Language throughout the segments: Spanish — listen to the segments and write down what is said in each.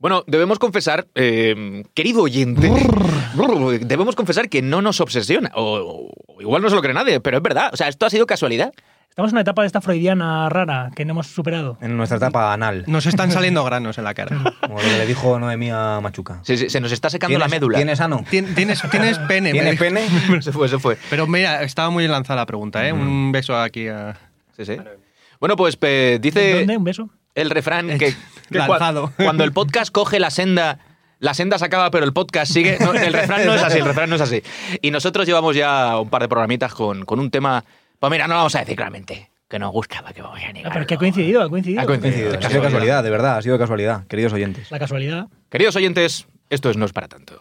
Bueno, debemos confesar, querido oyente, debemos confesar que no nos obsesiona. O igual no se lo cree nadie, pero es verdad. O sea, esto ha sido casualidad. Estamos en una etapa de esta freudiana rara que no hemos superado. En nuestra etapa anal. Nos están saliendo granos en la cara. Como lo que le dijo Noemí a Machuca. Sí, se nos está secando la médula. ¿Tienes ano? ¿Tienes pene? ¿Tienes pene? Se fue. Pero mira, estaba muy lanzada la pregunta, ¿eh? Un beso aquí a... Sí. Bueno, pues dice... ¿Dónde? ¿Un beso? El refrán que lanzado. Cuando el podcast coge la senda se acaba, pero el podcast sigue. No, el refrán no es así. Y nosotros llevamos ya un par de programitas con un tema... Pues mira, no lo vamos a decir claramente. Que nos gustaba, que vamos a negar. Pero es que ha coincidido. Ha sido casualidad, de verdad, ha sido casualidad, queridos oyentes. La casualidad. Queridos oyentes, esto no es para tanto.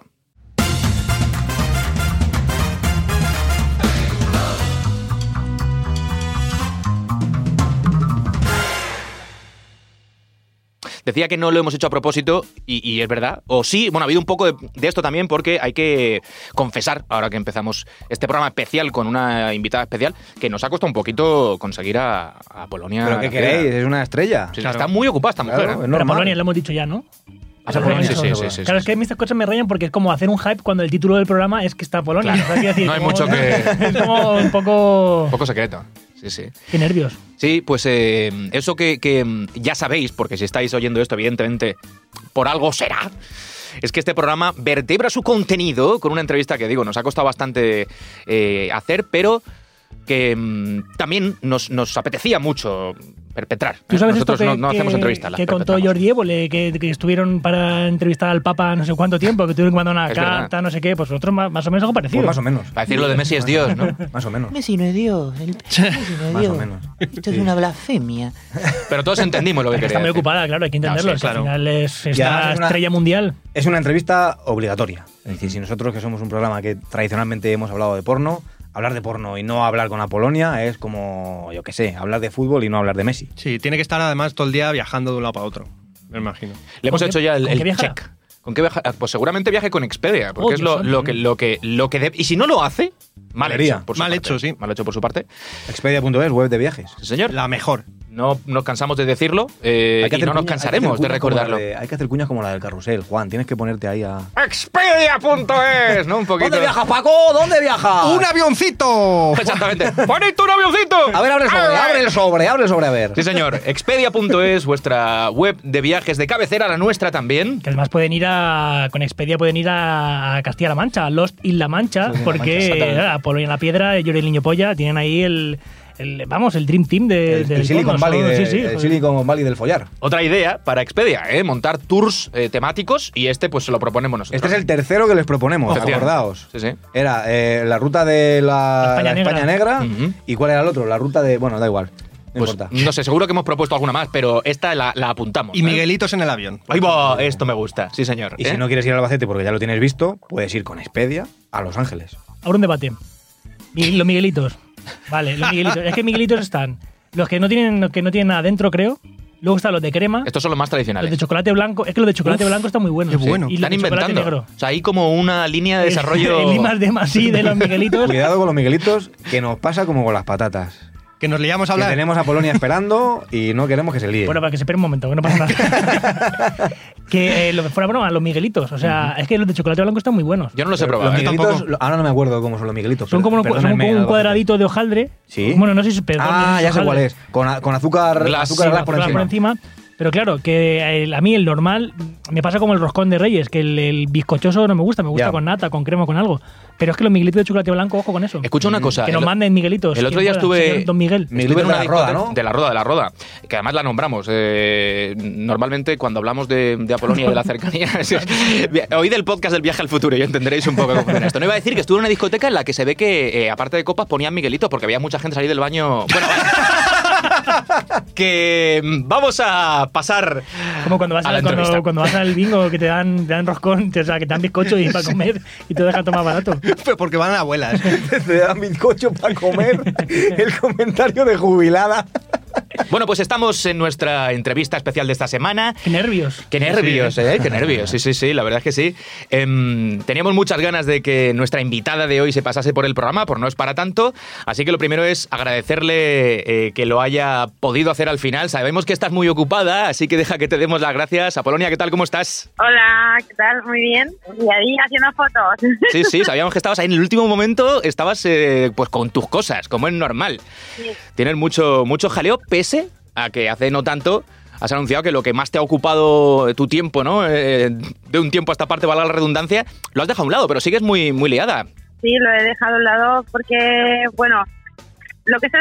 Decía que no lo hemos hecho a propósito y es verdad. O sí, bueno, ha habido un poco de esto también porque hay que confesar, ahora que empezamos este programa especial con una invitada especial, que nos ha costado un poquito conseguir a Polonia. ¿Pero qué queréis? Es una estrella. Sí, claro. Está muy ocupada esta mujer. Claro, Pero Polonia lo hemos dicho ya, ¿no? Sí. Claro, es que a mí estas cosas me rayan porque es como hacer un hype cuando el título del programa es que está Polonia. Claro. O sea, decir, No hay mucho que... Es como un poco... Un poco secreto. Sí. Qué nervios. Sí, pues eso que ya sabéis, porque si estáis oyendo esto, evidentemente, por algo será, es que este programa vertebra su contenido con una entrevista que, digo, nos ha costado bastante hacer, pero que también nos apetecía mucho perpetrar. ¿Tú sabes Nosotros esto no hacemos entrevistas. Que contó Jordi Évole, que estuvieron para entrevistar al Papa no sé cuánto tiempo, que tuvieron que mandar una carta, no sé qué, pues nosotros más o menos algo parecido. Pues más o menos. Para decir lo de Messi es Dios, ¿no? Más o menos. Messi no es Dios. Messi no es Más Dios. o menos. Esto es una blasfemia. Pero todos entendimos lo que quería Está muy decir. ocupada, claro, hay que entenderlo. No, sí, claro. Al final es Y esta además es una- estrella mundial. Es una entrevista obligatoria. Es decir, si nosotros, que somos un programa que tradicionalmente hemos hablado de porno, hablar de porno y no hablar con Apolonia es como, yo qué sé, hablar de fútbol y no hablar de Messi. Sí, tiene que estar además todo el día viajando de un lado para otro, me imagino. Le hemos ¿Con hecho qué- ya con qué el viajará? check. ¿Con qué viaja? Pues seguramente viaje con Expedia, porque Oh, es Dios santo. lo que debe. Y si no lo hace, mal Debería. hecho. Por su Mal parte. hecho, sí. Mal hecho por su parte. Expedia.es, web de viajes. Sí, señor. La mejor. No nos cansamos de decirlo y hacer no nos cuña- cansaremos de hay que hacer cuñas como recordarlo. hay que hacer cuñas como la del carrusel, Juan. Tienes que ponerte ahí a... Expedia.es, ¿no? Un poquito. ¿Dónde viajas, Paco? ¿Dónde viajas? ¡Un avioncito! Exactamente. ¡Bonito un avioncito! A ver, abre el sobre, a ver. Sí, señor. Expedia.es, vuestra web de viajes de cabecera, la nuestra también. Que además con Expedia pueden ir a Castilla-La Mancha, a Lost in La Mancha, porque a Polonia en la Piedra, Llore el Niño Polla, tienen ahí el Dream Team del El Silicon porno, Valley, sí, el joder. Silicon Valley del follar. Otra idea para Expedia, montar tours temáticos y pues se lo proponemos nosotros. Este es el tercero que les proponemos, Efectivamente. acordaos. Sí, sí. Era la ruta de la España España Negra. Ujú. ¿Y cuál era el otro? La ruta de... Bueno, da igual. No Pues importa. no sé, seguro que hemos propuesto alguna más, pero esta la apuntamos. Y Miguelitos en el avión. Ahí va, esto me gusta, sí señor. Y si no quieres ir al Albacete porque ya lo tienes visto, puedes ir con Expedia a Los Ángeles. Ahora un debate. Los Miguelitos. Vale, los Miguelitos. Es que Miguelitos están los que no tienen nada dentro, creo. Luego están los de crema. Estos son los más Los tradicionales. de chocolate blanco. Es que los de chocolate blanco están muy buenos. qué bueno. Y los Están de chocolate inventando. negro. O sea, hay como una línea de desarrollo. El I+D+I de los Miguelitos. Cuidado con los Miguelitos, que nos pasa como con las patatas. Que nos liamos a Que hablar. tenemos a Polonia esperando y no queremos que se líe. Bueno, para que se espere un momento, que no pasa nada. Fuera broma, los Miguelitos. O sea, es que los de chocolate blanco están muy buenos. Yo no los he Los probado. Miguelitos, tampoco. ahora no me acuerdo cómo son los Miguelitos. Son como, perdónenme, un Albacete. cuadradito de hojaldre. ¿Sí? Bueno, no sé si es Ah, ya sé cuál es. Con azúcar Glass, azúcar sí, glass por Por encima. encima. Pero claro, que a mí el normal me pasa como el roscón de Reyes, que el bizcochoso no me gusta Ya. con nata, con crema, con algo. Pero es que los Miguelitos de chocolate blanco, ojo con eso. Escucha una cosa. Que nos manden Miguelitos. El otro quien día pueda, estuve. señor Don Miguel. Estuve en Miguelitos una de la Roda, discoteca- ¿no? De la Roda, que además la nombramos. Normalmente cuando hablamos de Apolonia y de la cercanía. Oíd el podcast del viaje al futuro y entenderéis un poco cómo funciona esto. No iba a decir que estuve en una discoteca en la que se ve que, aparte de copas, ponían Miguelitos porque había mucha gente salir del baño. Bueno, que vamos a pasar. Como cuando vas, a la entrevista. cuando vas al bingo que te dan roscón, o sea, que te dan bizcocho y para comer y te dejan tomar barato. Pero porque van abuelas. Te dan bizcocho para comer. El comentario de jubilada. Bueno, pues estamos en nuestra entrevista especial de esta semana. Qué nervios. Qué nervios, Qué nervios. Sí, la verdad es que sí. Teníamos muchas ganas de que nuestra invitada de hoy se pasase por el programa, por no es para tanto. Así que lo primero es agradecerle que lo haya podido hacer al final. Sabemos que estás muy ocupada, así que deja que te demos las gracias. Apolonia, ¿qué tal? ¿Cómo estás? Hola, ¿qué tal? Muy bien. Y ahí haciendo fotos. Sí, sabíamos que estabas ahí en el último momento, estabas pues con tus cosas, como es normal. Sí. Tienes mucho jaleo, pese a que hace no tanto has anunciado que lo que más te ha ocupado tu tiempo, ¿no? De un tiempo a esta parte, valga la redundancia, lo has dejado a un lado, pero sigues muy liada. Sí, lo he dejado a un lado porque, bueno, lo que es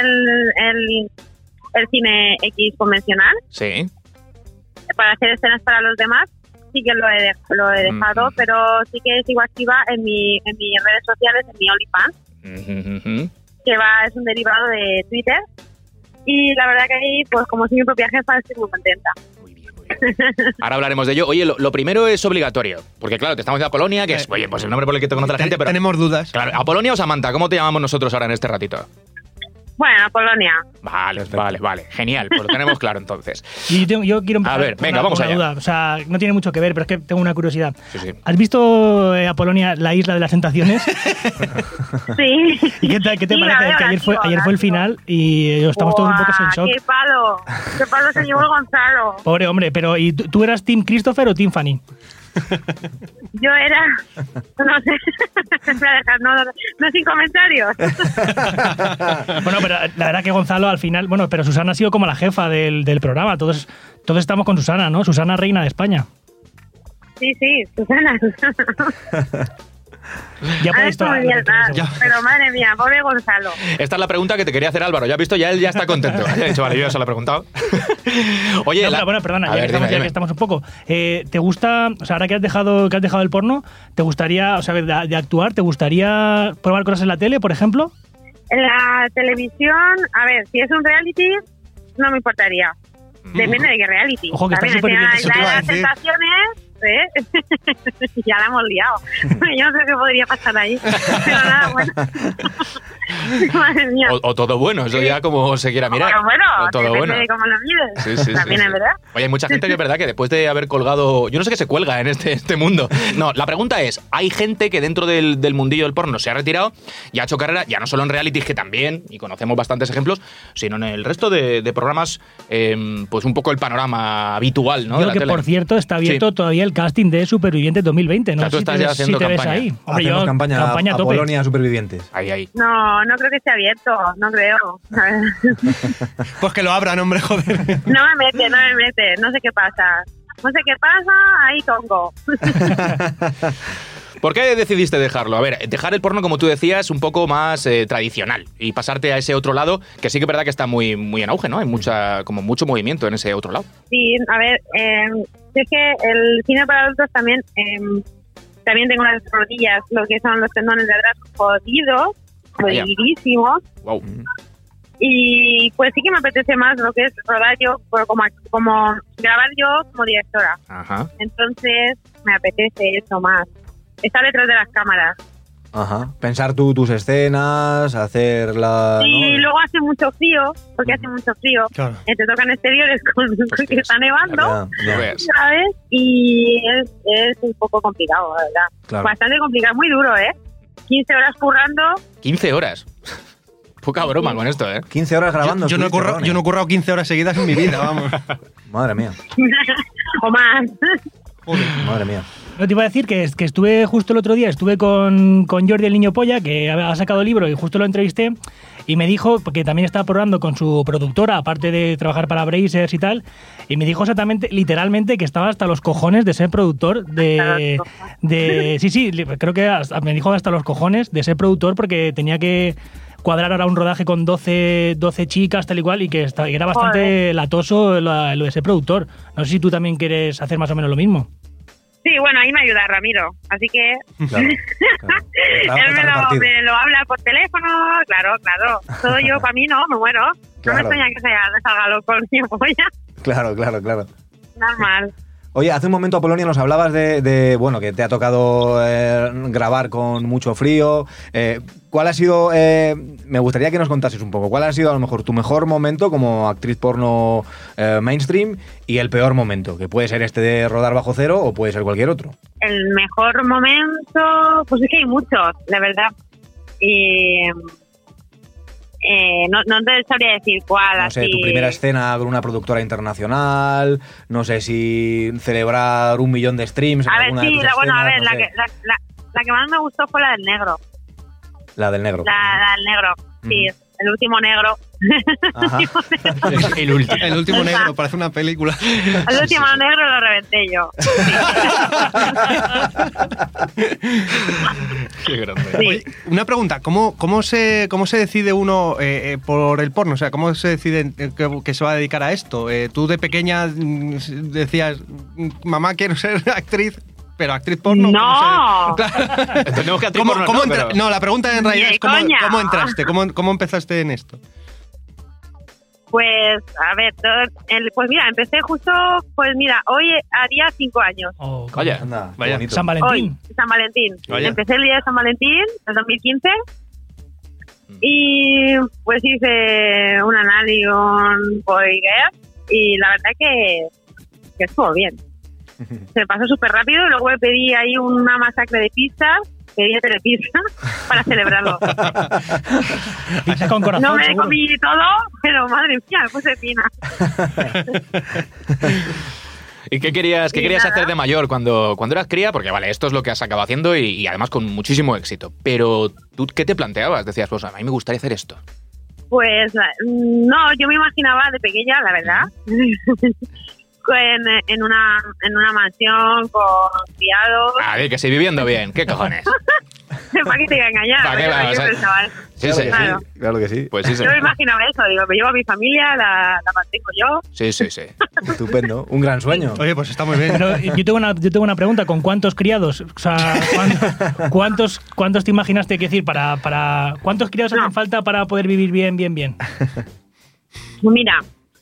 el cine X convencional, Sí. para hacer escenas para los demás, sí que lo he dejado, pero sí que sigo activa en mis redes sociales, en mi OnlyFans, que es un derivado de Twitter. Y la verdad que ahí, pues como soy mi propia jefa, estoy muy contenta. Muy bien. Ahora hablaremos de ello. Oye, lo primero es obligatorio, porque claro, te estamos diciendo Apolonia, que es, oye, pues el nombre por el que te conoce la gente, pero... Tenemos dudas. Claro, ¿Apolonia o Samantha? ¿Cómo te llamamos nosotros ahora en este ratito? Bueno, Polonia. Vale, genial, pues lo tenemos claro entonces. Y yo quiero empezar A ver, con venga, una vamos allá. duda. O sea, no tiene mucho que ver, pero es que tengo una curiosidad. Sí. ¿Has visto Apolonia, la isla de las tentaciones? Sí. ¿Y qué te Sí, parece? la veo, Que ayer fue la el sigo. final y estamos todos un poco en shock. ¡Qué palo se llevó el Gonzalo! Pobre hombre, pero ¿y tú eras Team Christopher o Team Fanny? Yo era... No sé. Voy a dejar, no sin comentarios. Bueno, pero la verdad que Gonzalo al final... Bueno, pero Susana ha sido como la jefa del programa. Todos estamos con Susana, ¿no? Susana, reina de España. Sí, Susana. Ya podéis muy bien, pero madre mía, pobre Gonzalo. Esta es la pregunta que te quería hacer Álvaro. Ya has visto, él ya está contento. Ya he dicho, vale, yo ya se lo he preguntado. Oye, Bueno, perdona, A ya, ver, que dime. estamos un poco. ¿Te gusta, o sea, ahora que has dejado el porno, te gustaría, o sea, de actuar, te gustaría probar cosas en la tele, por ejemplo? En la televisión, a ver, si es un reality, no me importaría. Depende de qué reality. Ojo, que está También superviviente, hay eso te iba a las decir. tentaciones, ¿eh? Ya la hemos liado. Yo no sé qué podría pasar ahí. Pero nada, bueno. Madre mía. O todo bueno, eso ya como se quiera mirar. Pero bueno, O todo depende bueno. de cómo lo mides. Sí, También sí. es verdad. Oye, hay mucha gente que es verdad que después de haber colgado... Yo no sé qué se cuelga en este mundo. No, la pregunta es, hay gente que dentro del mundillo del porno se ha retirado y ha hecho carrera, ya no solo en realities, que también, y conocemos bastantes ejemplos, sino en el resto de programas, pues un poco el panorama habitual, ¿no? de Yo la que, tele. por cierto, está abierto Sí. todavía el casting de Supervivientes 2020. No O sea, tú sé estás si ya te, haciendo si te ves campaña. ahí. Hombre, Hacemos campaña a tope. Apolonia Supervivientes. Ahí. No creo que esté abierto. No creo. A ver. Pues que lo abran, hombre, joder. No me mete. No sé qué pasa. Ahí tongo. ¿Por qué decidiste dejarlo? A ver, dejar el porno, como tú decías, un poco más tradicional y pasarte a ese otro lado, que sí que es verdad que está muy en auge, ¿no? Hay mucho movimiento en ese otro lado. Sí, a ver, es que el cine para adultos también tengo las rodillas, lo que son los tendones de atrás jodidos, Vaya. jodidísimos, Wow. y pues sí que me apetece más lo que es rodar yo, pero como grabar yo como directora. Ajá. Entonces me apetece eso más. Estar detrás de las cámaras. Ajá. Pensar tú tus escenas, hacerla... Y ¿no? luego hace mucho frío, porque hace mucho frío. Claro. Te tocan exteriores que está nevando, Ya, No veas. ¿sabes? Y es un poco complicado, la verdad. claro. Bastante complicado, muy duro, ¿eh? 15 horas currando. 15 horas. Poca broma con esto, ¿eh? 15 horas grabando. Yo no he estuviste, currado, Ronnie. yo no he currado 15 horas seguidas en mi vida, vamos. Madre mía, O más. madre mía. No te iba a decir que estuve justo el otro día, estuve con Jordi el Niño Polla, que ha sacado libro y justo lo entrevisté, y me dijo, porque también estaba probando con su productora, aparte de trabajar para Brazers y tal, y me dijo exactamente, literalmente, que estaba hasta los cojones de ser productor sí, creo que me dijo hasta los cojones de ser productor porque tenía que cuadrar ahora un rodaje con 12 chicas, tal y cual, y que era bastante latoso lo de ser productor. No sé si tú también quieres hacer más o menos lo mismo. Sí, bueno, ahí me ayuda Ramiro. Así que Claro, claro. él me lo habla por teléfono. Claro. Todo yo, para mí, no, me muero. No Claro. me extraña que salga loco el Niño Polla. Claro. Normal. Oye, hace un momento, Apolonia, nos hablabas de bueno, que te ha tocado grabar con mucho frío. ¿Cuál ha sido, me gustaría que nos contases un poco, cuál ha sido a lo mejor tu mejor momento como actriz porno mainstream y el peor momento? Que puede ser este de rodar bajo cero o puede ser cualquier otro. El mejor momento, pues es que hay muchos, la verdad. Y no te sabría decir cuál. No sé, tu primera escena con una productora internacional, no sé si celebrar 1 millón de streams. A ver, sí, escenas, la que más me gustó fue la del negro. La del negro. La del negro, sí, el último negro. Ajá. El último negro, parece una película. El último negro lo reventé yo. Qué grande. Sí. Oye, una pregunta, ¿cómo se decide uno por el porno? O sea, ¿cómo se decide que se va a dedicar a esto? Tú de pequeña decías, mamá, quiero ser actriz, pero actriz porno. No. Claro. Tenemos que actriz porno, ¿no? Pero- No, la pregunta en realidad Ni es de coña. ¿cómo entraste? ¿Cómo empezaste en esto? Pues, a ver, pues mira, empecé justo, pues mira, hoy haría 5 años. Oh, Vaya. Anda, Vaya. bonito. San Valentín. Hoy, San Valentín. Vaya. Empecé el día de San Valentín, en 2015, y pues hice un análisis con Boyguer, y la verdad que estuvo bien. Se me pasó súper rápido, y luego me pedí ahí una masacre de pizzas, pedí telepizza para celebrarlo. Pizza con corazón. No me seguro. comí todo, pero madre mía, me puse fina. ¿Y qué querías nada. hacer de mayor cuando eras cría? Porque vale, esto es lo que has acabado haciendo y además con muchísimo éxito. Pero ¿tú qué te planteabas? Decías, pues a mí me gustaría hacer esto. Pues no, yo me imaginaba de pequeña, la verdad, en una mansión con criados. A ver, que estoy viviendo bien. ¿Qué cojones? ¿Para qué te iba a engañar? ¿Para qué Pero vamos yo a- pensaba eso. Sí, Claro sí. que Claro. sí, claro que sí. Pues sí, Yo me imaginaba eso, digo, me llevo a mi familia, la mantengo yo. Sí, sí, sí. Estupendo, un gran sueño. Oye, pues está muy bien. Pero yo tengo una pregunta, ¿con cuántos criados? O sea, ¿cuántos te imaginaste que decir para cuántos criados hacen falta para poder vivir bien? Mira,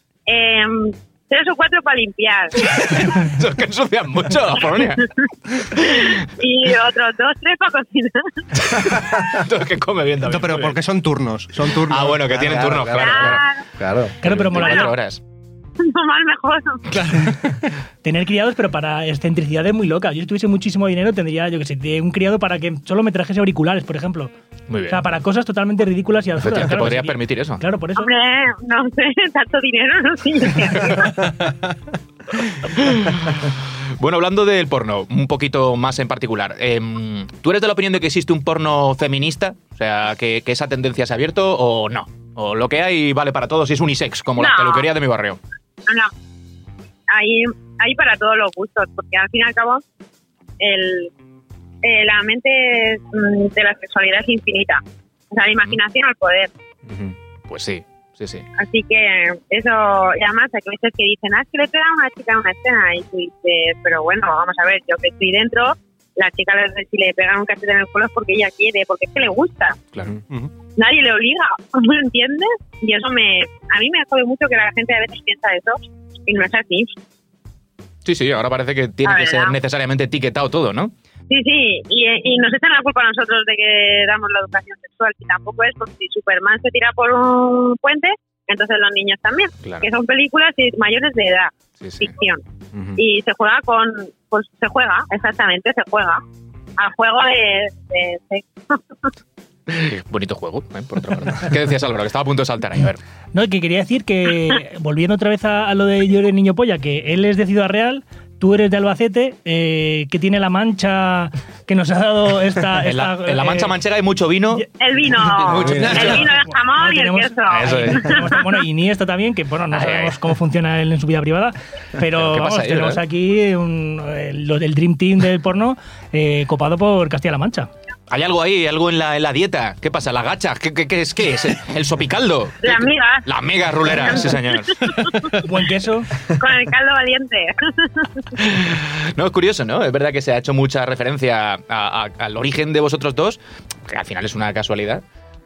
3 o 4 para limpiar Esos que ensucian mucho, Polonia. y otros 2, 3 para cocinar. Los que come bien también. Pero porque son turnos. Son turnos. Ah, bueno, que tienen Claro, turnos, claro. claro. Claro. Claro, pero mola 4 horas. No mal mejor. tener criados, pero para excentricidades muy locas. Yo si tuviese muchísimo dinero tendría, yo que sé, de un criado para que solo me trajese auriculares, por ejemplo. Muy O bien. sea, para cosas totalmente ridículas y absurdas. Efectivamente, Claro, podrías sería- permitir eso. Claro, por eso. Hombre, no sé, tanto dinero no sé. Bueno, hablando del porno, un poquito más en particular. ¿Tú eres de la opinión de que existe un porno feminista? O sea, que esa tendencia se ha abierto o no. O lo que hay vale para todos y es unisex, como la No. peluquería de mi barrio. No, hay para todos los gustos, porque al fin y al cabo la mente de la sexualidad es infinita. O sea, la imaginación al poder. Ujú. Pues sí, sí, sí. Así que eso, y además hay veces que dicen, es que le pega a una chica en una escena, y tú dices, pero bueno, vamos a ver, yo que estoy dentro, la chica si le pegan un cachete en el culo es porque ella quiere, porque es que le gusta. Claro. Ujú. Nadie le obliga, ¿me entiendes? Y eso a mí me jode mucho que la gente a veces piensa eso, y no es así. Sí, sí, ahora parece que tiene La que ser verdad. necesariamente etiquetado todo, ¿no? Sí, sí, y nos echan la culpa a nosotros de que damos la educación sexual, y tampoco es porque si Superman se tira por un puente, entonces los niños también, Claro. que son películas mayores de edad, Sí, sí. ficción. Ujú. Y se juega se juega al juego de sexo. Bonito juego, por otra parte. ¿Qué decías, Álvaro? Que estaba a punto de saltar ahí, a ver. No, que quería decir que, volviendo otra vez a lo de Yo del Niño Polla, que él es de Ciudad Real, tú eres de Albacete, que tiene la mancha que nos ha dado esta... En la mancha manchega hay mucho vino. El vino, Mucho. el vino, el jamón y el tenemos- queso. Eso es. tenemos- bueno, Iniesta también, que bueno, no Ay, sabemos ay. cómo funciona él en su vida privada, pero ¿Qué vamos, pasa ahí, tenemos eh? aquí el Dream Team del porno copado por Castilla-La Mancha. ¿Hay algo ahí, algo en la dieta? ¿Qué pasa? ¿La gacha? ¿Qué es? ¿Qué es? ¿El sopicaldo? Las migas. La mega rulera, sí señor. Buen queso. Con el caldo valiente. No, es curioso, ¿no? Es verdad que se ha hecho mucha referencia al origen de vosotros dos, que al final es una casualidad.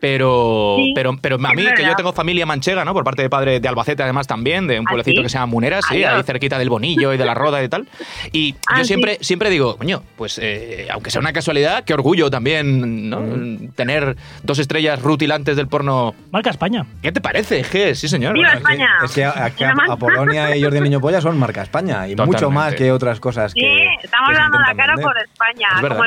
Pero, Sí, pero a mí, es que yo verdad. tengo familia manchega, ¿no? Por parte de padre de Albacete, además, también, de un pueblecito sí? que se llama Muneras, sí, Adiós. ahí cerquita del Bonillo y de la Roda y tal. Y yo Sí. siempre digo, coño, pues aunque sea una casualidad, qué orgullo también, ¿no? Tener 2 estrellas rutilantes del porno. Marca España. ¿Qué te parece, G? Sí, señor. ¡Viva Bueno, España! Es que aquí Además- Apolonia y Jordi el Niño Polla son marca España y Totalmente. mucho más que otras cosas Sí, que estamos que se dando la intentan cara vender. por España, Es verdad. como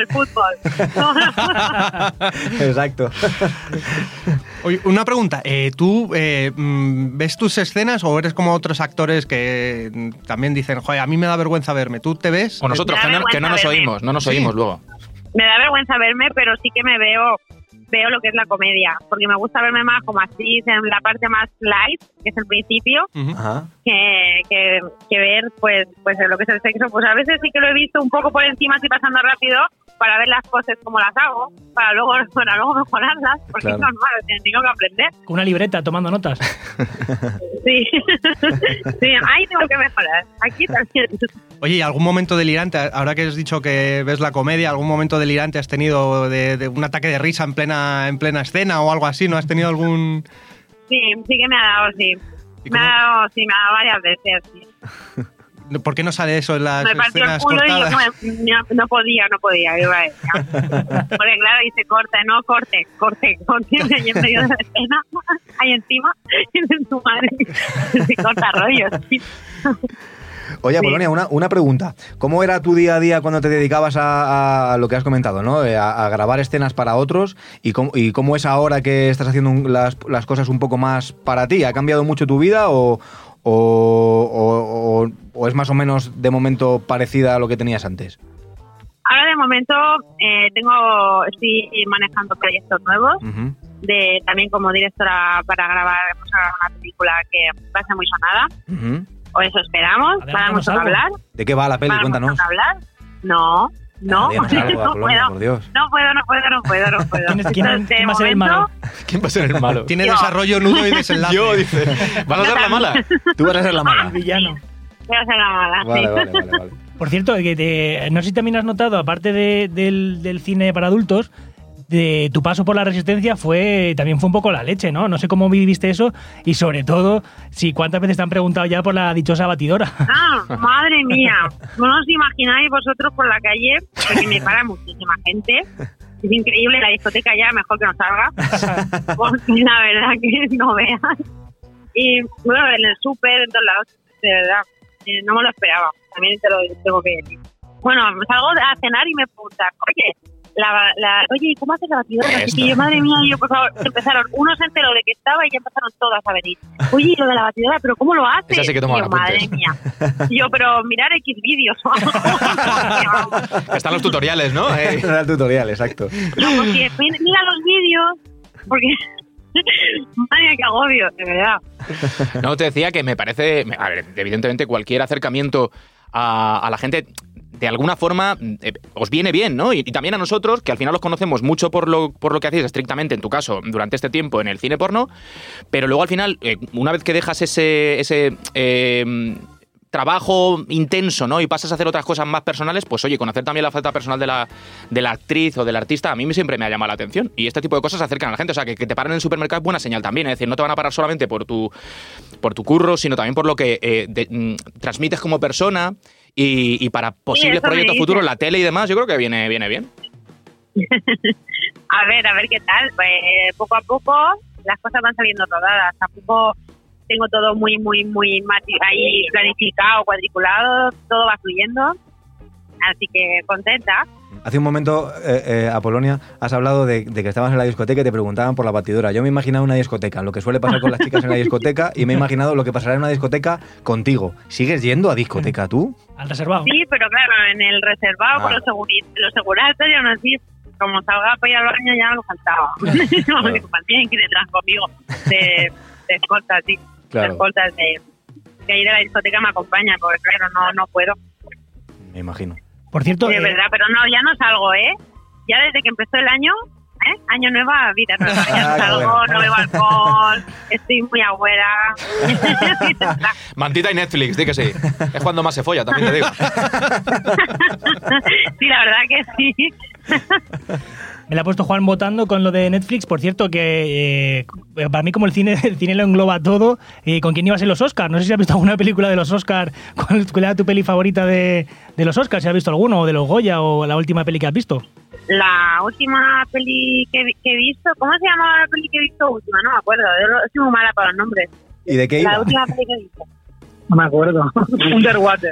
el fútbol. Exacto. Oye, una pregunta. ¿Tú ves tus escenas o eres como otros actores que también dicen, joder, a mí me da vergüenza verme? ¿Tú te ves? O nosotros, Me da que no nos vergüenza oímos, no nos Sí. oímos luego. Me da vergüenza verme, pero sí que me veo lo que es la comedia, porque me gusta verme más como actriz en la parte más light, que es el principio, Ujú. Ajá. que ver pues lo que es el sexo. Pues a veces sí que lo he visto un poco por encima, así pasando rápido, para ver las poses como las hago, para luego mejorarlas, porque Claro. es normal, tengo que aprender. Con una libreta tomando notas. Sí, sí, ahí tengo que mejorar, aquí también. Oye, ¿y algún momento delirante, ahora que has dicho que ves la comedia, algún momento delirante has tenido de un ataque de risa en plena escena o algo así? ¿No has tenido algún...? Sí, sí que me ha dado, sí. ¿Y Me cómo- ha dado varias veces, sí. ¿Por qué no sale eso en las Me partió el escenas culo cortadas? y yo no podía, iba a decir. Porque claro, dice corte, no, corte, ahí en medio de la escena, ahí encima, en tu madre, se corta rollos. Sí. Oye, Sí. Apolonia, una pregunta. ¿Cómo era tu día a día cuando te dedicabas a lo que has comentado, ¿no? A grabar escenas para otros y cómo es ahora que estás haciendo las cosas un poco más para ti? ¿Ha cambiado mucho tu vida o es más o menos de momento parecida a lo que tenías antes? Ahora de momento estoy manejando proyectos nuevos, Ujú. también como directora para grabar, vamos a grabar una película que va a ser muy sonada, Ujú. o eso esperamos, Adelántanos vamos a algo. hablar. ¿De qué va la peli? ¿Vamos Cuéntanos. a hablar? No, Díganos algo, no Apolonia, puedo. por Dios. No puedo. ¿Quién va a ser el malo? ¿Quién va a ser el malo? Tiene Yo. desarrollo, nudo y desenlace. Yo, dice. ¿Vas a ser la mala? Tú vas a ser la mala. Villano. Voy a ser la mala, Vale, sí. vale. Por cierto, no sé si también has notado, aparte del cine para adultos, de tu paso por la Resistencia también fue un poco la leche, ¿no? No sé cómo viviste eso y sobre todo, si cuántas veces te han preguntado ya por la dichosa batidora. Ah, madre mía. No os imagináis vosotros por la calle, porque me para muchísima gente. Es increíble, la discoteca ya mejor que no salga. Porque la verdad que no veas. Y bueno, en el súper, en todos lados, de verdad. No me lo esperaba. También te lo tengo que decir. Bueno, salgo a cenar y me preguntan, oye, ¿cómo haces la batidora? Así que yo, madre mía, yo, por favor, uno se enteró de que estaba y ya empezaron todas a venir. Oye, lo de la batidora, ¿pero cómo lo haces? Esa sí que toma Y yo, madre apuntes. mía. Y yo, pero mirar X vídeos. Están los tutoriales, ¿no? Era el tutorial, exacto. No, porque mira los vídeos, porque... Madre mía, qué agobio, de verdad. No, te decía que me parece, a ver, evidentemente cualquier acercamiento a la gente de alguna forma os viene bien, ¿no? Y también a nosotros, que al final os conocemos mucho por lo que hacéis estrictamente, en tu caso, durante este tiempo en el cine porno, pero luego al final, una vez que dejas ese trabajo intenso, ¿no? Y pasas a hacer otras cosas más personales, pues oye, conocer también la faceta personal de la actriz o del artista, a mí siempre me ha llamado la atención. Y este tipo de cosas acercan a la gente. O sea, que te paren en el supermercado es buena señal también. Es decir, no te van a parar solamente por tu curro, sino también por lo que transmites como persona y para posibles eso me proyectos dicen. futuros, la tele y demás, yo creo que viene bien. A ver qué tal. Pues, poco a poco las cosas van saliendo rodadas. Tampoco tengo todo muy ahí planificado, cuadriculado, todo va fluyendo. Así que contenta. Hace un momento, Apolonia, has hablado de que estabas en la discoteca y te preguntaban por la batidora. Yo me he imaginado una discoteca, lo que suele pasar con las chicas en la discoteca, y me he imaginado lo que pasará en una discoteca contigo. ¿Sigues yendo a discoteca tú? Al reservado. Sí, pero claro, en el reservado con los seguratas ya no sé. Como salga para ir al baño ya me faltaba. Porque tienen que ir detrás conmigo de escoltas, sí. Claro. De escoltas que ahí de la discoteca me acompañan, porque claro, no puedo. Me imagino. Por cierto, Sí, de verdad, pero no, ya no salgo, ¿eh? Ya desde que empezó el año, año nueva, vida nueva. Ya no qué salgo, bueno. no bebo alcohol, estoy muy agüera. Mantita y Netflix, di que sí. Es cuando más se folla, también te digo. Sí, la verdad que sí. Me la ha puesto Juan votando con lo de Netflix. Por cierto, que para mí como el cine lo engloba todo. ¿Con quién ibas en los Oscars? No sé si has visto alguna película de los Oscars. ¿Cuál era tu peli favorita de los Oscars? Si has visto alguno, o de los Goya, o la última peli que has visto. La última peli que he visto, ¿cómo se llamaba la peli que he visto última? No me acuerdo, soy muy mala para los nombres. ¿Y de qué iba? La última peli que he visto. No me acuerdo. Underwater.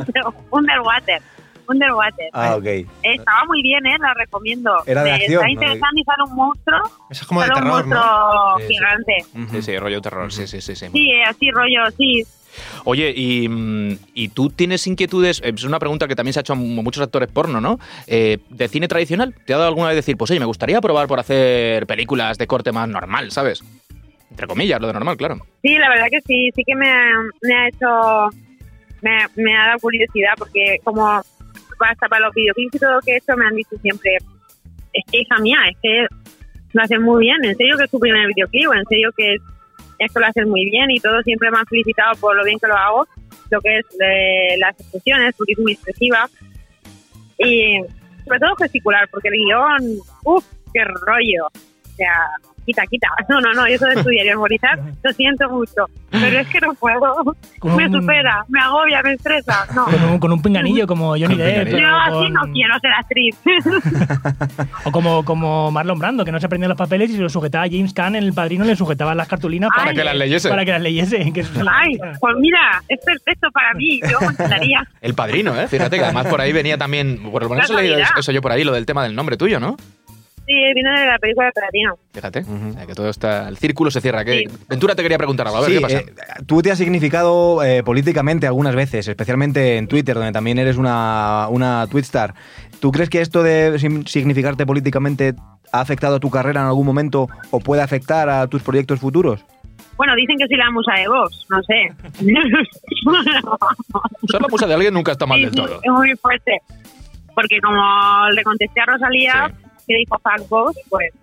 Underwater. Ah, ok. Estaba muy bien, la recomiendo. Era de acción, Está ¿no? interesante y sale un monstruo. Eso es como de sale terror, un monstruo ¿no? Sí, sí. gigante. Sí, rollo terror, sí. Sí, así rollo, sí. Oye, y tú tienes inquietudes, es una pregunta que también se ha hecho a muchos actores porno, ¿no? ¿De cine tradicional? ¿Te ha dado alguna vez decir, pues oye, me gustaría probar por hacer películas de corte más normal, ¿sabes? Entre comillas, lo de normal, claro. Sí, la verdad que sí que me ha hecho, me ha dado curiosidad porque como hasta para los videoclips y todo lo que he hecho me han dicho siempre, es que hija mía, es que lo haces muy bien, en serio que es tu primer videoclip, en serio que esto lo haces muy bien y todo siempre me han felicitado por lo bien que lo hago, lo que es las expresiones, porque es muy expresiva y sobre todo gesticular, porque el guión, qué rollo, o sea, quita. No, yo eso de estudiar y memorizar, lo siento mucho, pero es que no puedo, me supera, me agobia, me estresa, no. Con un pinganillo como Johnny Depp. Yo así no quiero ser actriz. O como Marlon Brando, que no se aprendía los papeles y se los sujetaba a James Caan en El Padrino, le sujetaba las cartulinas Para que las leyese. Para que las leyese. Que Ay, pues mira, es perfecto para mí, yo me encantaría. El Padrino, fíjate que además por ahí venía también, por lo menos he leído eso yo por ahí, lo del tema del nombre tuyo, ¿no? Sí, viene de la película de Padrino. Fíjate, que todo está, el círculo se cierra. Sí. Ventura te quería preguntar algo, a ver, sí, ¿qué pasa? Tú te has significado políticamente algunas veces, especialmente en Twitter, donde también eres una twitstar. ¿Tú crees que esto de significarte políticamente ha afectado a tu carrera en algún momento o puede afectar a tus proyectos futuros? Bueno, dicen que soy la musa de Vox, no sé. Ser la musa de alguien nunca está mal del todo. Es muy fuerte. Porque como le contesté a Rosalía, que dijo fuck Vox,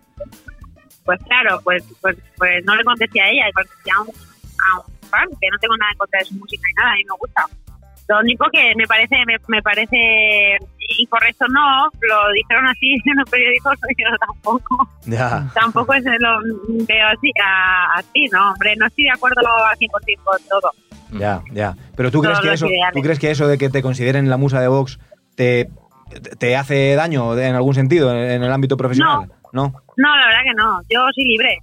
pues claro, pues no le contesté a ella, le contesté a un fan, que no tengo nada en contra de su música ni nada, a mí me gusta. Lo único que me parece incorrecto, no, lo dijeron así en los periódicos, yo tampoco. Ya. Tampoco lo veo así, no, hombre, no estoy de acuerdo al 100% con todo. Ya. Pero ¿tú crees que eso de que te consideren la musa de Vox te hace daño en algún sentido en el ámbito profesional? No, la verdad que no. Yo soy libre.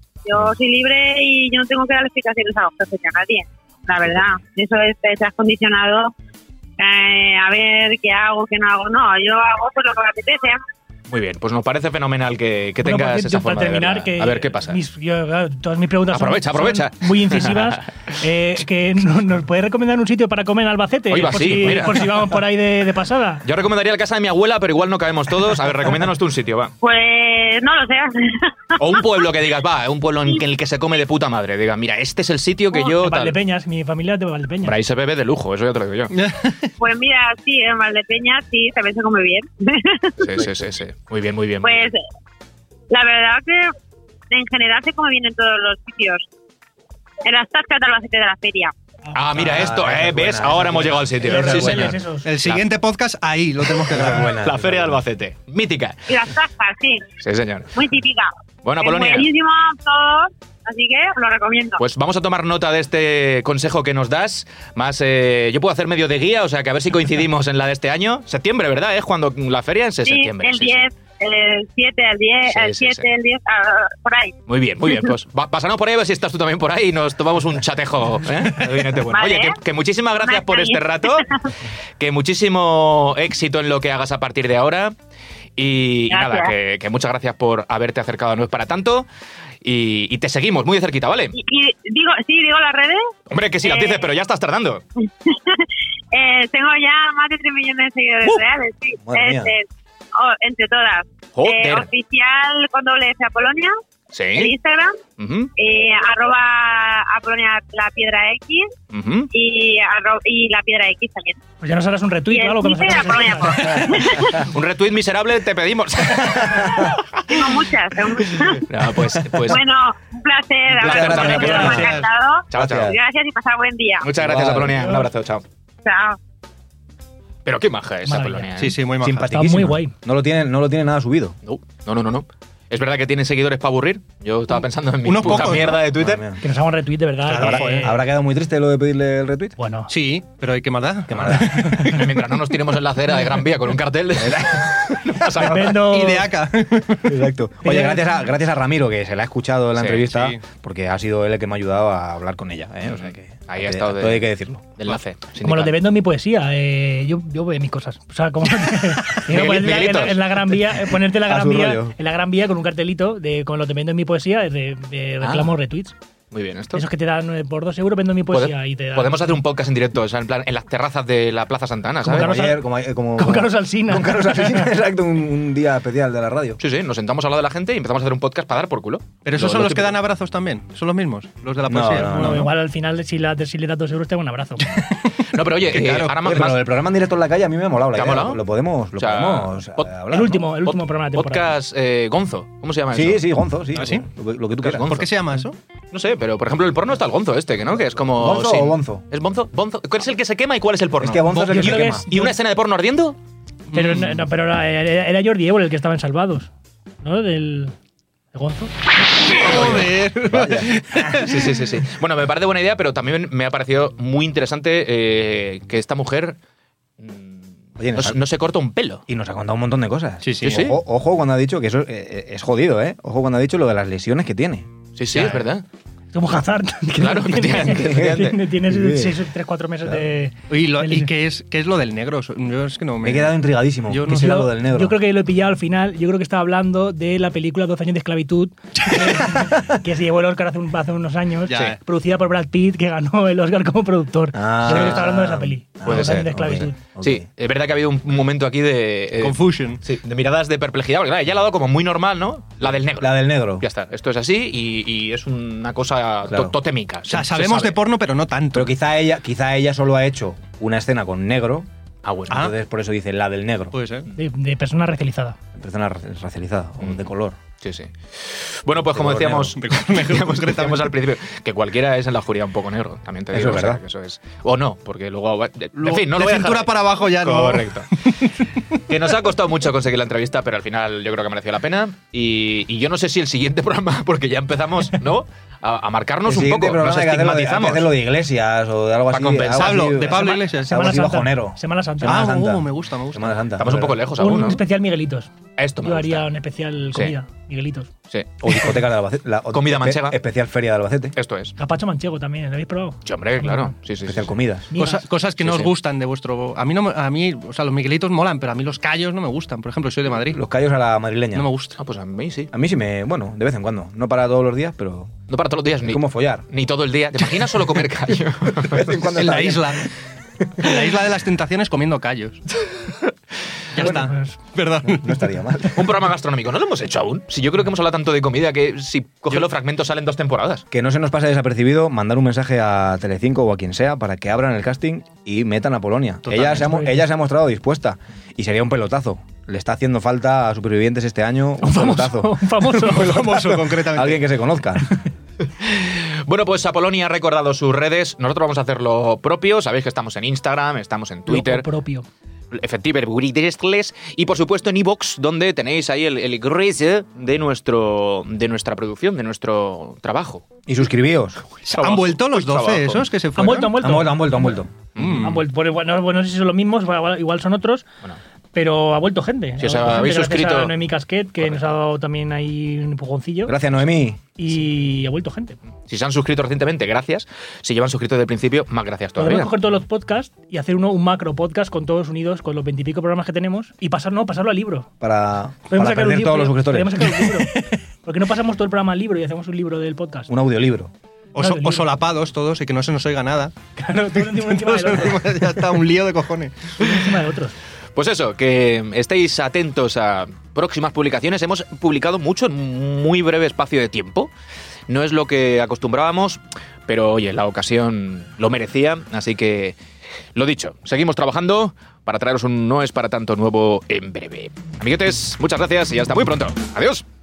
Y yo no tengo que dar explicaciones a los jefes ni a nadie. La verdad. Eso es, te has condicionado a ver qué hago, qué no hago. No, yo hago pues lo que me apetece. Muy bien, pues nos parece fenomenal que tengas esa forma de verla. A ver qué pasa. Todas mis preguntas aprovecha. son muy incisivas. Que ¿nos puedes recomendar un sitio para comer en Albacete? Por si vamos por ahí de pasada. Yo recomendaría la casa de mi abuela, pero igual no cabemos todos. A ver, recomiéndanos tú un sitio, va. Pues no lo sé. O un pueblo que digas, un pueblo en el que se come de puta madre. Diga, mira, este es el sitio que yo... Valdepeñas, mi familia es de Valdepeñas. Por ahí se bebe de lujo, eso ya te lo digo yo. Pues mira, sí, en Valdepeñas sí, también se come bien. Sí. Muy bien. Pues la verdad que en general se come bien en todos los sitios. En las tascas de Albacete de la feria. Mira esto, ¿ves? Ahora hemos llegado al sitio. Sí, señor. El siguiente podcast ahí lo tenemos que grabar. La feria de Albacete, mítica. Y las tascas, sí. Sí, señor. Muy típica. Bueno, Apolonia. Es buenísimo todo, así que os lo recomiendo. Pues vamos a tomar nota de este consejo que nos das. Más, yo puedo hacer medio de guía, o sea que a ver si coincidimos en la de este año. Septiembre, ¿verdad? ¿Es cuando la feria es septiembre? El 10. El 7, el 10, el 7, el 10, por ahí. Muy bien. Pues pasarnos por ahí a ver si estás tú también por ahí y nos tomamos un chatejo. Bueno. Vale. Oye, que muchísimas gracias por este rato. Que muchísimo éxito en lo que hagas a partir de ahora. Y nada, que muchas gracias por haberte acercado a No es para tanto. Y te seguimos muy de cerquita, ¿vale? Digo las redes. Hombre, que si las dices, pero ya estás tardando. Tengo ya más de 3 millones de seguidores reales, sí. Entre todas. Oficial con @F Apolonia. Sí. El Instagram. @Apolonia la piedra X. Y la piedra X también. Pues ya nos harás un retweet o algo. Un retweet miserable te pedimos. Tengo muchas. No, pues. Bueno, un placer. Me ha encantado. Chao. Gracias y pasar buen día. Muchas gracias, Apolonia. Un abrazo, chao. Chao. Pero qué maja esa Maravilla. Polonia. ¿eh? Sí, sí, muy maja. Simpaticísima. Está muy guay. No lo tiene nada subido. No. Es verdad que tienen seguidores para aburrir. Yo estaba pensando en mi Unos puta pocos, mierda ¿no? de Twitter. Madre mía. Que nos hagan retweet de verdad. Claro, que- joder. ¿Habrá quedado muy triste lo de pedirle el retweet? Bueno, Sí, pero hay que maldad. Qué maldad. Mientras no nos tiremos en la acera de Gran Vía con un cartel. No pasa nada. tremendo. Y de acá. Exacto. Oye, gracias a Ramiro, que se la ha escuchado en la Sí, entrevista, sí. porque ha sido él el que me ha ayudado a hablar con ella. ¿eh? O sea que Ahí ha estado todo hay que decirlo. de enlace. Como los de Vendo en mi poesía, yo veo mis cosas. O sea, como Miguelitos. en la Gran Vía, ponerte en la A Gran su Vía, rollo. en la Gran Vía con un cartelito con los de Vendo en mi poesía, de reclamo retweets. Muy bien, esto. Esos que te dan por 2 euros Vendo en mi poesía y te dan. Podemos hacer un podcast en directo, o sea, en plan, en las terrazas de la Plaza Santana, Como ¿sabes? Carlos Como con Carlos Alsina. Con Carlos Alsina, exacto, un día especial de la radio. Sí, nos sentamos al lado de la gente y empezamos a hacer un podcast para dar por culo. Pero esos Lo son los que típico. dan abrazos también. Son los mismos, los de la No, poesía. no, Bueno, no. igual al final, si le das 2 euros, te hago un abrazo. No, pero oye, claro. ahora más. Oye, pero el programa en directo en la calle a mí me ha molado la ¿Te ha idea. molado? Lo podemos O sea, hablar. el último ¿no? programa de temporada. Podcast Gonzo. ¿Cómo se llama Sí, eso? sí, Gonzo, sí. ¿Ah, sí? Lo que tú quieras. ¿Por qué se llama eso? No sé, pero por ejemplo, el porno está el Gonzo este, que ¿no? Que es como. ¿Gonzo o Bonzo? ¿Es Bonzo? ¿Bonzo? ¿Cuál es el que se quema y cuál es el porno? Es que Bonzo es el Yo que se creo que quema. es- ¿Y una escena de porno ardiendo? Pero, no, pero era Jordi Évole el que estaba en Salvados, ¿no? ¿De Gonzo? Joder. Vaya. Sí. Bueno, me parece buena idea, pero también me ha parecido muy interesante que esta mujer Oye, no se corta un pelo. Y nos ha contado un montón de cosas. Sí, sí. Sí. Ojo cuando ha dicho que eso es jodido, ¿eh? Ojo cuando ha dicho lo de las lesiones que tiene. Sí, es verdad. Como Hazard. que Claro, tiene efectivamente. 3-4 meses de. ¿Y qué es lo del negro? Yo es que no Me he quedado intrigadísimo. Yo ¿Qué no será sé. lo del negro? Yo creo que lo he pillado al final. Yo creo que estaba hablando de la película 12 años de esclavitud, que se llevó el Oscar hace unos años, Ya. producida por Brad Pitt, que ganó el Oscar como productor. Ah. Yo creo que está hablando de esa peli. Puede 12 ser, años de esclavitud. ok. Sí, es verdad que ha habido un momento aquí de. Confusion. Sí, de miradas de perplejidad, porque claro, ella la ha dado como muy normal, ¿no? La del negro. La del negro. Ya está, esto es así y es una cosa Claro. totémica. O sea, sabemos de porno, pero no tanto. Pero quizá ella solo ha hecho una escena con negro. Ah, bueno. Entonces por eso dice la del negro. Puede ser. De persona racializada. Persona racializada o de color. Sí. Bueno, pues como color decíamos, negro. decíamos al principio, que cualquiera es en la oscuridad un poco negro, también te digo. Eso es o sea, verdad. que eso es. O no, porque luego. En fin, no de lo voy a cintura dejar. para abajo ya no. Correcto. Que nos ha costado mucho conseguir la entrevista, pero al final yo creo que mereció la pena. Y yo no sé si el siguiente programa, porque ya empezamos, ¿no? A marcarnos El un siguiente poco, nos programa hay que hacerlo de- hay que estigmatizamos. hacerlo de Iglesias o de algo Para así. compensar. algo así, De Pablo Iglesias. algo Semana así Santa. bajonero. Semana Santa. Semana Santa. me gusta. Semana Santa. Estamos un poco lejos aún, Un ¿no? especial Miguelitos. Esto me Yo gusta. haría un especial Sí. comida, Miguelitos. Sí, O discoteca de Albacete. Comida manchega. Especial feria de Albacete. esto es. Capacho manchego también, ¿lo habéis probado? Sí, hombre, claro. Sí. Especial comidas. Migas. Cosas que Sí, no sí. os gustan de vuestro. A mí, o sea, los Miguelitos molan, pero a mí los callos no me gustan. Por ejemplo, soy de Madrid. Los callos a la madrileña. No me gusta. Ah, pues a mí sí. A mí sí bueno, de vez en cuando. No para todos los días, pero No para todos los días es ni. como follar. Ni todo el día. ¿Te imaginas solo comer callo? De vez en cuando En está la bien. isla. En la isla de las tentaciones comiendo callos. Ya está. pues- Perdón. No estaría mal. Un programa gastronómico. ¿No lo hemos hecho aún? Si yo creo que hemos hablado tanto de comida que si coge los fragmentos salen 2 temporadas. Que no se nos pase desapercibido mandar un mensaje a Telecinco o a quien sea para que abran el casting y metan a Polonia. Totalmente. Ella se ha mostrado dispuesta y sería un pelotazo. Le está haciendo falta a Supervivientes este año un pelotazo. Un famoso. Famoso, concretamente. Alguien que se conozca. Bueno, pues Apolonia ha recordado sus redes. Nosotros vamos a hacer lo propio. Sabéis que estamos en Instagram, estamos en Twitter. Lo propio. Efectivamente, y por supuesto en iVoox, donde tenéis ahí el grueso de nuestra producción, de nuestro trabajo. Y suscribíos. ¿Han vuelto los 12 Trabajo. esos que se Han fueron? vuelto. Han vuelto. Han vuelto. Bueno, no sé si son los mismos, igual son otros. Bueno. Pero ha vuelto gente. Si os Ha vuelto habéis gente, gracias suscrito- a Noemí Casquet, que nos ha dado también ahí un empujoncillo. Gracias, Noemí. Y ha vuelto gente. Si se han suscrito recientemente, gracias. Si llevan suscrito desde el principio, más gracias Podemos todavía. coger todos los podcasts y hacer un macro podcast con todos unidos, con los 20 y pico programas que tenemos, y pasarlo al libro. Para Podemos sacar un perder libro, todos los suscriptores. podemos sacar un libro. ¿Por qué no pasamos todo el programa al libro y hacemos un libro del podcast? Un audiolibro. O solapados todos y que no se nos oiga nada. Claro, todos uno encima del otro. Ya está, un lío de cojones. Uno encima de otros. Pues eso, que estéis atentos a próximas publicaciones. Hemos publicado mucho en muy breve espacio de tiempo. No es lo que acostumbrábamos, pero oye, la ocasión lo merecía. Así que, lo dicho, seguimos trabajando para traeros un No es para tanto nuevo en breve. Amiguetes, muchas gracias y hasta muy pronto. Adiós.